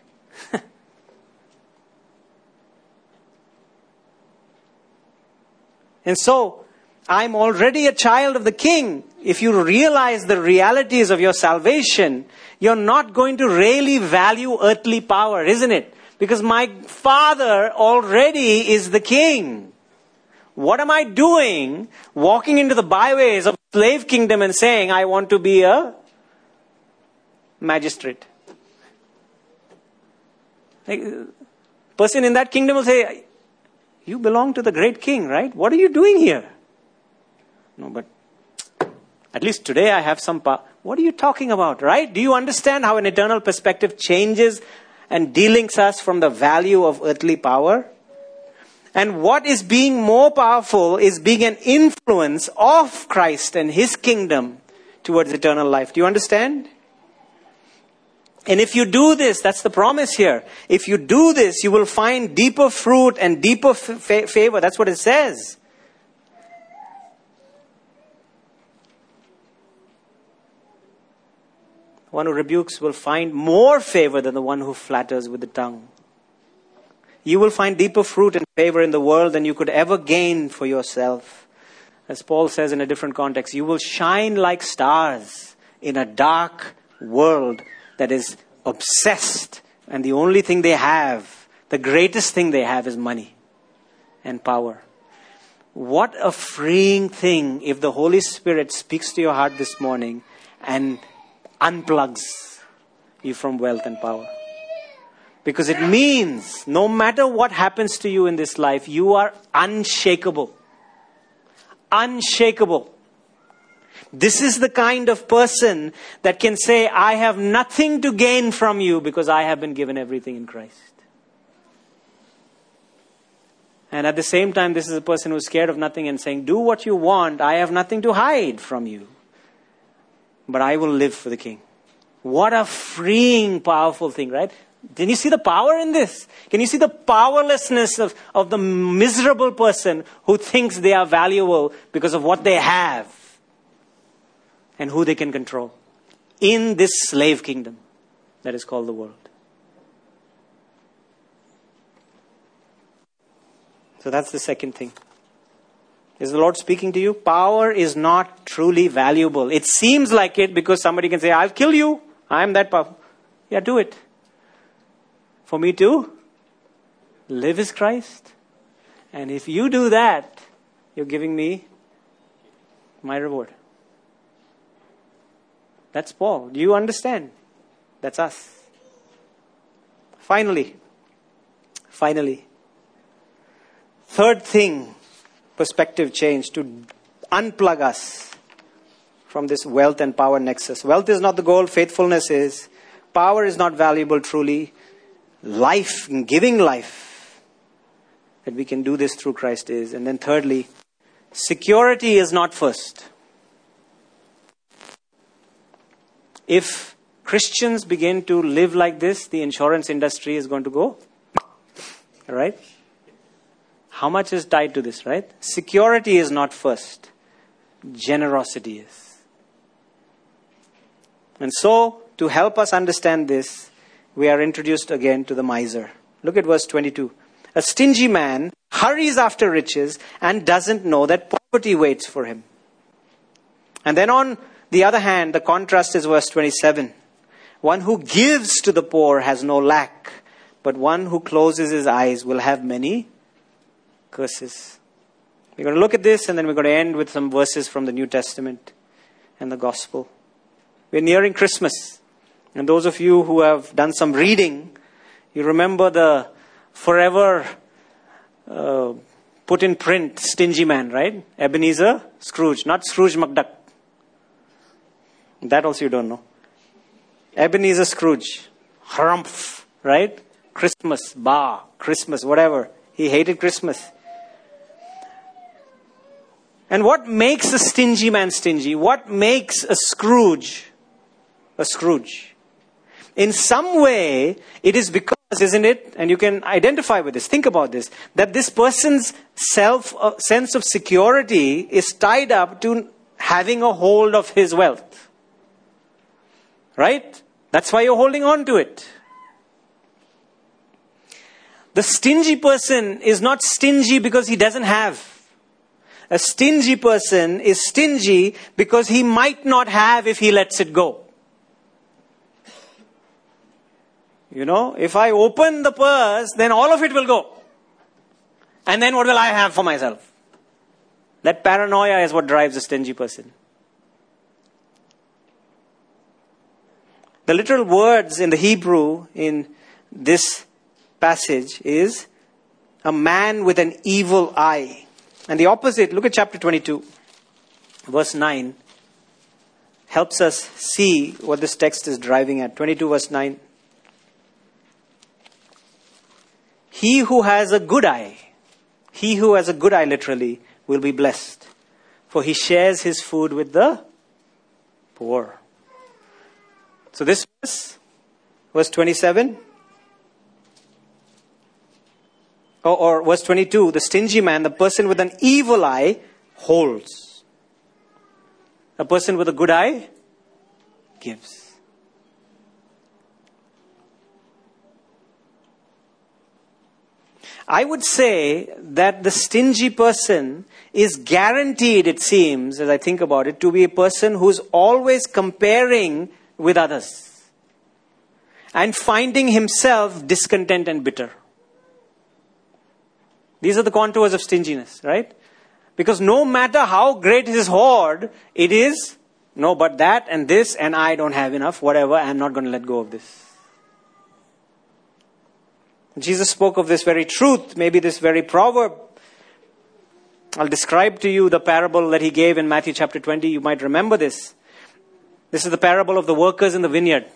And so, I'm already a child of the King. If you realize the realities of your salvation, you're not going to really value earthly power, isn't it? Because my Father already is the King. What am I doing walking into the byways of the slave kingdom and saying, I want to be a magistrate? Like, person in that kingdom will say, you belong to the great King, right? What are you doing here? No, but at least today I have some power. What are you talking about, right? Do you understand how an eternal perspective changes and delinks us from the value of earthly power? And what is being more powerful is being an influence of Christ and his kingdom towards eternal life. Do you understand? And if you do this, that's the promise here. If you do this, you will find deeper fruit and deeper fa- favor. That's what it says. One who rebukes will find more favor than the one who flatters with the tongue. You will find deeper fruit and favor in the world than you could ever gain for yourself. As Paul says in a different context, you will shine like stars in a dark world that is obsessed, and the only thing they have, the greatest thing they have, is money and power. What a freeing thing if the Holy Spirit speaks to your heart this morning and unplugs you from wealth and power. Because it means no matter what happens to you in this life, you are unshakable. Unshakable. This is the kind of person that can say, I have nothing to gain from you because I have been given everything in Christ. And at the same time, this is a person who's scared of nothing and saying, do what you want. I have nothing to hide from you. But I will live for the King. What a freeing, powerful thing, right? Can you see the power in this? Can you see the powerlessness of, of the miserable person who thinks they are valuable because of what they have and who they can control in this slave kingdom that is called the world? So that's the second thing. Is the Lord speaking to you? Power is not truly valuable. It seems like it because somebody can say, I'll kill you. I'm that powerful. Yeah, do it. For me too? Live is Christ. And if you do that, you're giving me my reward. That's Paul. Do you understand? That's us. Finally, finally, third thing, perspective change to unplug us from this wealth and power nexus. Wealth is not the goal, faithfulness is. Power is not valuable truly. Life, giving life, that we can do this through Christ is. And then thirdly, security is not first. If Christians begin to live like this, the insurance industry is going to go. Right? How much is tied to this, right? Security is not first. Generosity is. And so, to help us understand this, we are introduced again to the miser. Look at verse twenty-two. A stingy man hurries after riches and doesn't know that poverty waits for him. And then on the other hand, the contrast is verse twenty-seven. One who gives to the poor has no lack, but one who closes his eyes will have many curses. We're going to look at this and then we're going to end with some verses from the New Testament and the Gospel. We're nearing Christmas. And those of you who have done some reading, you remember the forever uh, put in print stingy man, right? Ebenezer Scrooge, not Scrooge McDuck. That also you don't know. Ebenezer Scrooge. Harumph, right? Christmas, bah, Christmas, whatever. He hated Christmas. And what makes a stingy man stingy? What makes a Scrooge a Scrooge? In some way, it is because, isn't it? And you can identify with this. Think about this. That this person's self uh, sense of security is tied up to having a hold of his wealth. Right? That's why you're holding on to it. The stingy person is not stingy because he doesn't have. A stingy person is stingy because he might not have if he lets it go. You know, if I open the purse, then all of it will go. And then what will I have for myself? That paranoia is what drives a stingy person. The literal words in the Hebrew in this passage is a man with an evil eye. And the opposite, look at chapter twenty-two, verse nine, helps us see what this text is driving at. twenty-two verse nine. He who has a good eye, he who has a good eye literally, will be blessed. For he shares his food with the poor. So this verse, verse twenty-seven, or, or verse twenty-two, the stingy man, the person with an evil eye, holds. A person with a good eye, gives. I would say that the stingy person is guaranteed, it seems, as I think about it, to be a person who's always comparing with others and finding himself discontent and bitter. These are the contours of stinginess, right? Because no matter how great his hoard, it is, no, but that and this and I don't have enough, whatever, I'm not going to let go of this. Jesus spoke of this very truth, maybe this very proverb. I'll describe to you the parable that he gave in Matthew chapter twenty. You might remember this. This is the parable of the workers in the vineyard.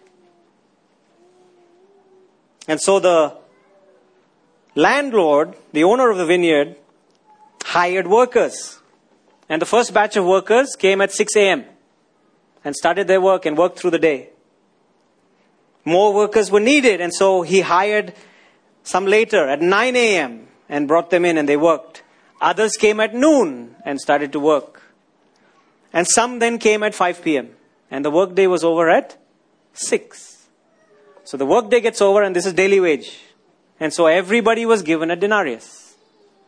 And so the landlord, the owner of the vineyard, hired workers. And the first batch of workers came at six a.m. and started their work and worked through the day. More workers were needed, and so he hired some later at nine a.m. and brought them in and they worked. Others came at noon and started to work. And some then came at five p.m. and the workday was over at six. So the workday gets over and this is daily wage. And so everybody was given a denarius.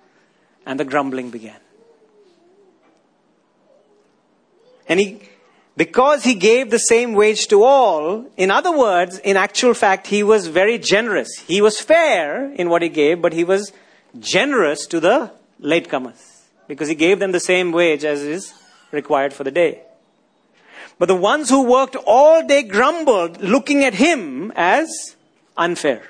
And the grumbling began. And he Because he gave the same wage to all, in other words, in actual fact, he was very generous. He was fair in what he gave, but he was generous to the latecomers. Because he gave them the same wage as is required for the day. But the ones who worked all day grumbled, looking at him as unfair.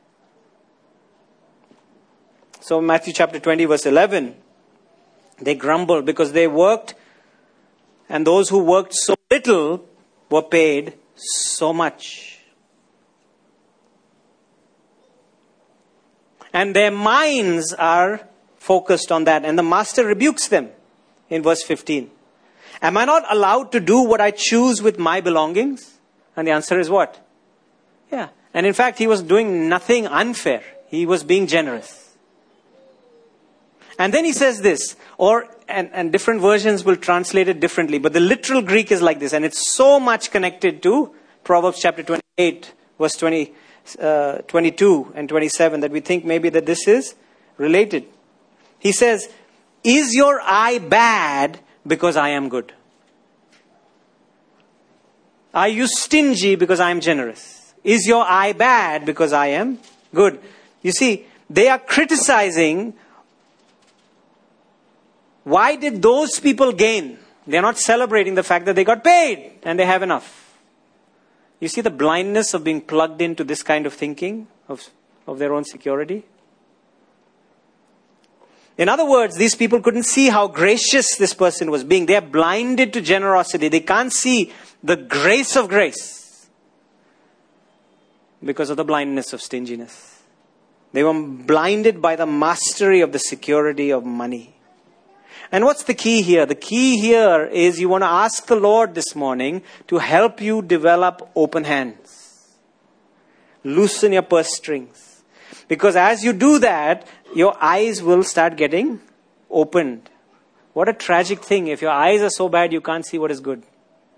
So Matthew chapter twenty verse eleven, they grumbled because they worked, and those who worked so little were paid so much. And their minds are focused on that. And the master rebukes them in verse fifteen. Am I not allowed to do what I choose with my belongings? And the answer is what? Yeah. And in fact, he was doing nothing unfair. He was being generous. And then he says this, or and, and different versions will translate it differently, but the literal Greek is like this, and it's so much connected to Proverbs chapter twenty-eight, verse twenty, uh, twenty-two and twenty-seven, that we think maybe that this is related. He says, is your eye bad because I am good? Are you stingy because I am generous? Is your eye bad because I am good? You see, they are criticizing. Why did those people gain? They're not celebrating the fact that they got paid and they have enough. You see the blindness of being plugged into this kind of thinking of, of their own security? In other words, these people couldn't see how gracious this person was being. They are blinded to generosity. They can't see the grace of grace because of the blindness of stinginess. They were blinded by the mastery of the security of money. And what's the key here? The key here is you want to ask the Lord this morning to help you develop open hands. Loosen your purse strings. Because as you do that, your eyes will start getting opened. What a tragic thing if your eyes are so bad you can't see what is good.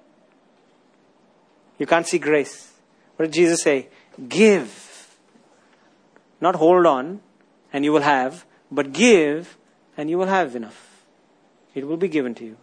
You can't see grace. What did Jesus say? Give. Not hold on and you will have, but give and you will have enough. It will be given to you.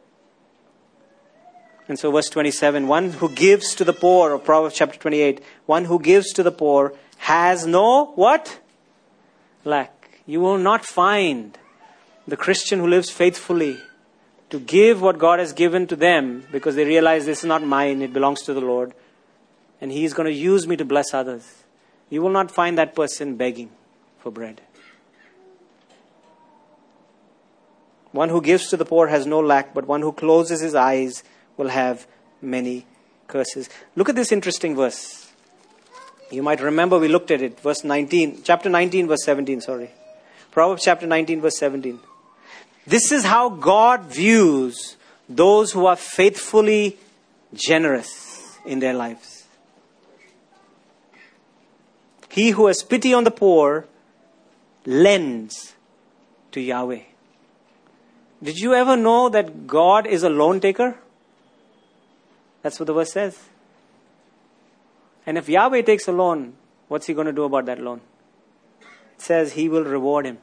And so verse twenty-seven, one who gives to the poor, of Proverbs chapter twenty-eight, one who gives to the poor has no, what? Lack. You will not find the Christian who lives faithfully to give what God has given to them because they realize this is not mine, it belongs to the Lord. And He is going to use me to bless others. You will not find that person begging for bread. One who gives to the poor has no lack, but one who closes his eyes will have many curses. Look at this interesting verse. You might remember we looked at it. Verse nineteen, chapter nineteen, verse seventeen, sorry. Proverbs chapter nineteen, verse seventeen. This is how God views those who are faithfully generous in their lives. He who has pity on the poor lends to Yahweh. Did you ever know that God is a loan taker? That's what the verse says. And if Yahweh takes a loan, what's He going to do about that loan? It says He will reward him.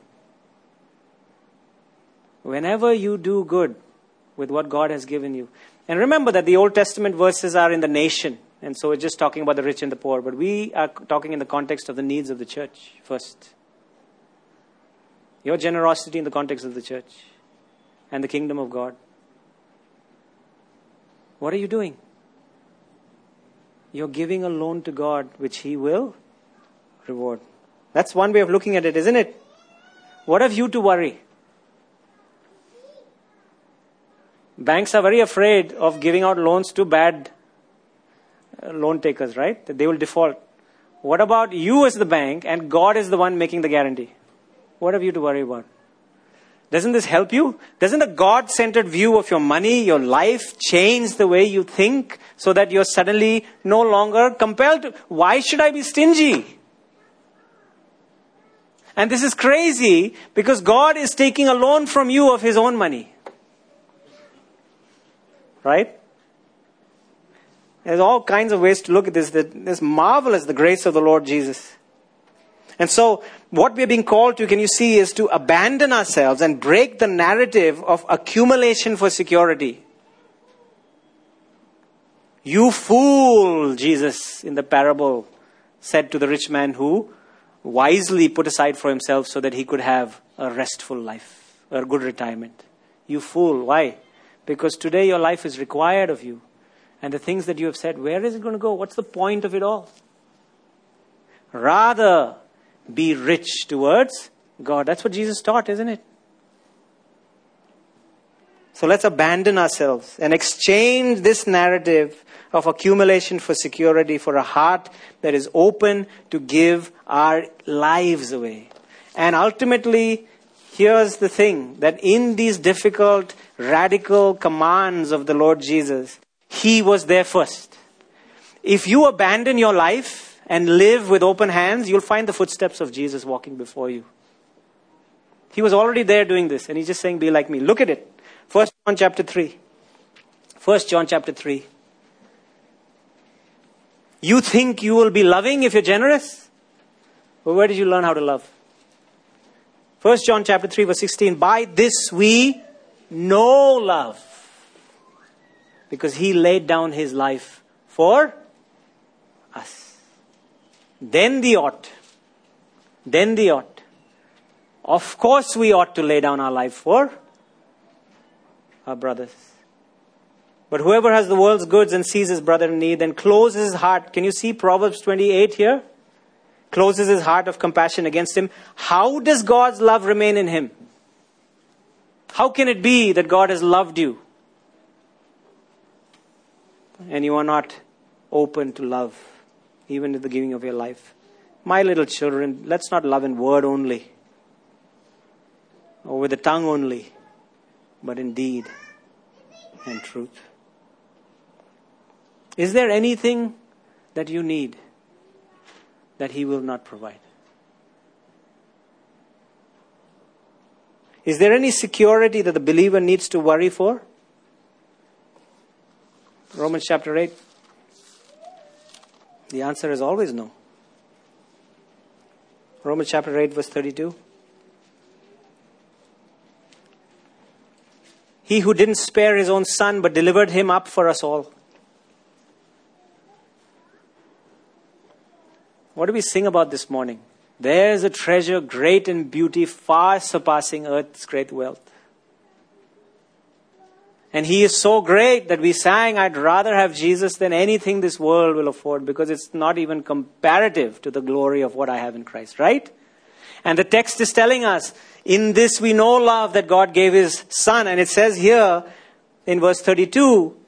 Whenever you do good with what God has given you. And remember that the Old Testament verses are in the nation. And so we're just talking about the rich and the poor. But we are talking in the context of the needs of the church first. Your generosity in the context of the church. And the kingdom of God. What are you doing? You're giving a loan to God which He will reward. That's one way of looking at it, isn't it? What have you to worry? Banks are very afraid of giving out loans to bad loan takers, right? That they will default. What about you as the bank and God is the one making the guarantee? What have you to worry about? Doesn't this help you? Doesn't a God-centered view of your money, your life, change the way you think so that you're suddenly no longer compelled to? Why should I be stingy? And this is crazy because God is taking a loan from you of His own money. Right? There's all kinds of ways to look at this. It's marvelous, the grace of the Lord Jesus. And so, what we're being called to, can you see, is to abandon ourselves and break the narrative of accumulation for security. You fool, Jesus in the parable said to the rich man who wisely put aside for himself so that he could have a restful life, a good retirement. You fool. Why? Because today your life is required of you. And the things that you have said, where is it going to go? What's the point of it all? Rather be rich towards God. That's what Jesus taught, isn't it? So let's abandon ourselves and exchange this narrative of accumulation for security for a heart that is open to give our lives away. And ultimately, here's the thing, that in these difficult, radical commands of the Lord Jesus, He was there first. If you abandon your life and live with open hands, you'll find the footsteps of Jesus walking before you. He was already there doing this, and He's just saying, be like me. Look at it. First John chapter three. First John chapter three. You think you will be loving if you're generous? Well, where did you learn how to love? First John chapter three verse sixteen. By this we know love, because He laid down His life for us. Then the ought. Then the ought. Of course we ought to lay down our life for our brothers. But whoever has the world's goods and sees his brother in need, then closes his heart. Can you see Proverbs twenty-eight here? Closes his heart of compassion against him. How does God's love remain in him? How can it be that God has loved you and you are not open to love, even in the giving of your life? My little children, let's not love in word only, or with the tongue only, but in deed and truth. Is there anything that you need that He will not provide? Is there any security that the believer needs to worry for? Romans chapter eight. The answer is always no. Romans chapter eight verse thirty-two. He who didn't spare His own Son but delivered Him up for us all. What do we sing about this morning? There's a treasure great in beauty, far surpassing earth's great wealth. And He is so great that we sang, I'd rather have Jesus than anything this world will afford, because it's not even comparative to the glory of what I have in Christ, right? And the text is telling us, in this we know love, that God gave His Son. And it says here in verse thirty-two,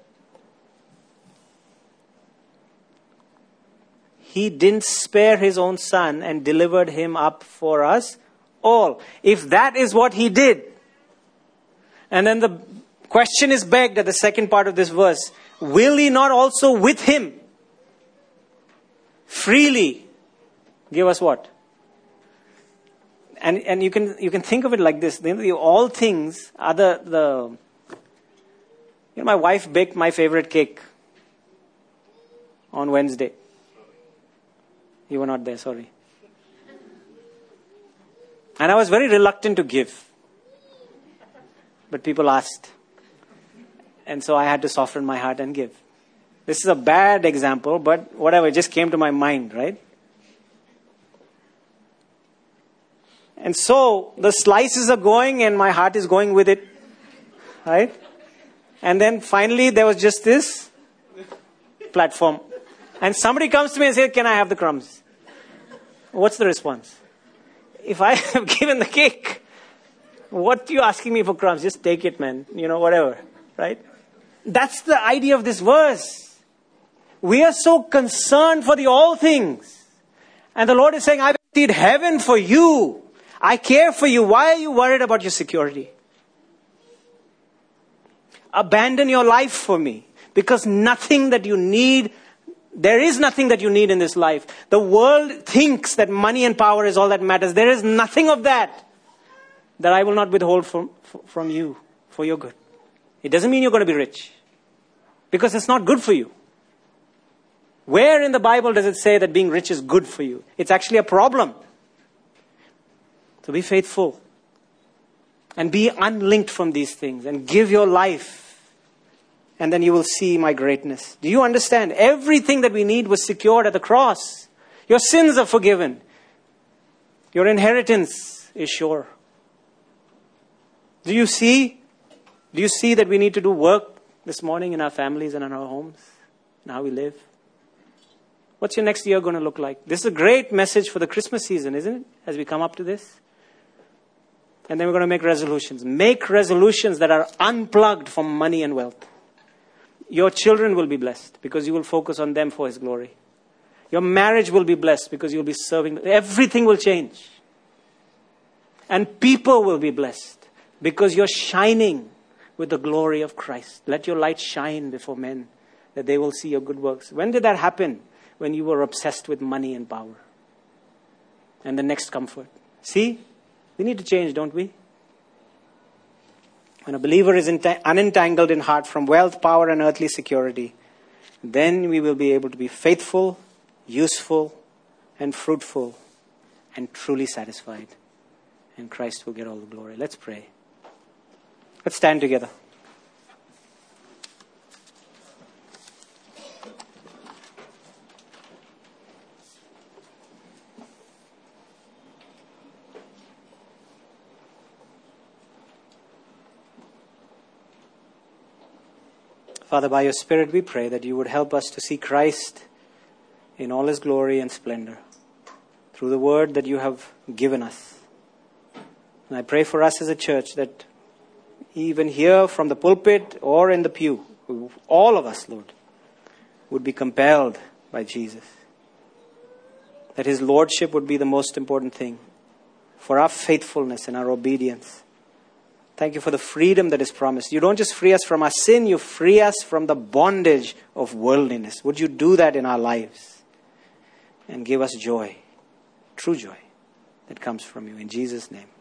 He didn't spare His own Son and delivered Him up for us all. If that is what He did, and then the question is begged at the second part of this verse, will He not also with Him freely give us what? And and you can you can think of it like this. All things, other the you know, my wife baked my favorite cake on Wednesday. You were not there, sorry. And I was very reluctant to give. But people asked. And so I had to soften my heart and give. This is a bad example, but whatever, it just came to my mind, right? And so the slices are going and my heart is going with it, right? And then finally there was just this platform. And somebody comes to me and says, can I have the crumbs? What's the response? If I have given the cake, what are you asking me for crumbs? Just take it, man. You know, whatever, right? That's the idea of this verse. We are so concerned for the all things. And the Lord is saying, I've emptied heaven for you. I care for you. Why are you worried about your security? Abandon your life for me. Because nothing that you need, there is nothing that you need in this life. The world thinks that money and power is all that matters. There is nothing of that that I will not withhold from, from you for your good. It doesn't mean you're going to be rich, because it's not good for you. Where in the Bible does it say that being rich is good for you? It's actually a problem. So be faithful and be unlinked from these things and give your life and then you will see my greatness. Do you understand? Everything that we need was secured at the cross. Your sins are forgiven. Your inheritance is sure. Do you see? Do you see that we need to do work this morning in our families and in our homes and how we live? What's your next year going to look like? This is a great message for the Christmas season, isn't it? As we come up to this. And then we're going to make resolutions. Make resolutions that are unplugged from money and wealth. Your children will be blessed because you will focus on them for His glory. Your marriage will be blessed because you'll be serving. Everything will change. And people will be blessed because you're shining with the glory of Christ. Let your light shine before men, that they will see your good works. When did that happen? When you were obsessed with money and power and the next comfort. See, we need to change, don't we? When a believer is unentangled in heart from wealth, power, and earthly security, then we will be able to be faithful, useful, and fruitful, and truly satisfied. And Christ will get all the glory. Let's pray. Let's stand together. Father, by your Spirit we pray that you would help us to see Christ in all His glory and splendor through the word that you have given us. And I pray for us as a church that even here from the pulpit or in the pew, all of us, Lord, would be compelled by Jesus. That His Lordship would be the most important thing for our faithfulness and our obedience. Thank you for the freedom that is promised. You don't just free us from our sin, you free us from the bondage of worldliness. Would you do that in our lives and give us joy, true joy that comes from you. In Jesus' name.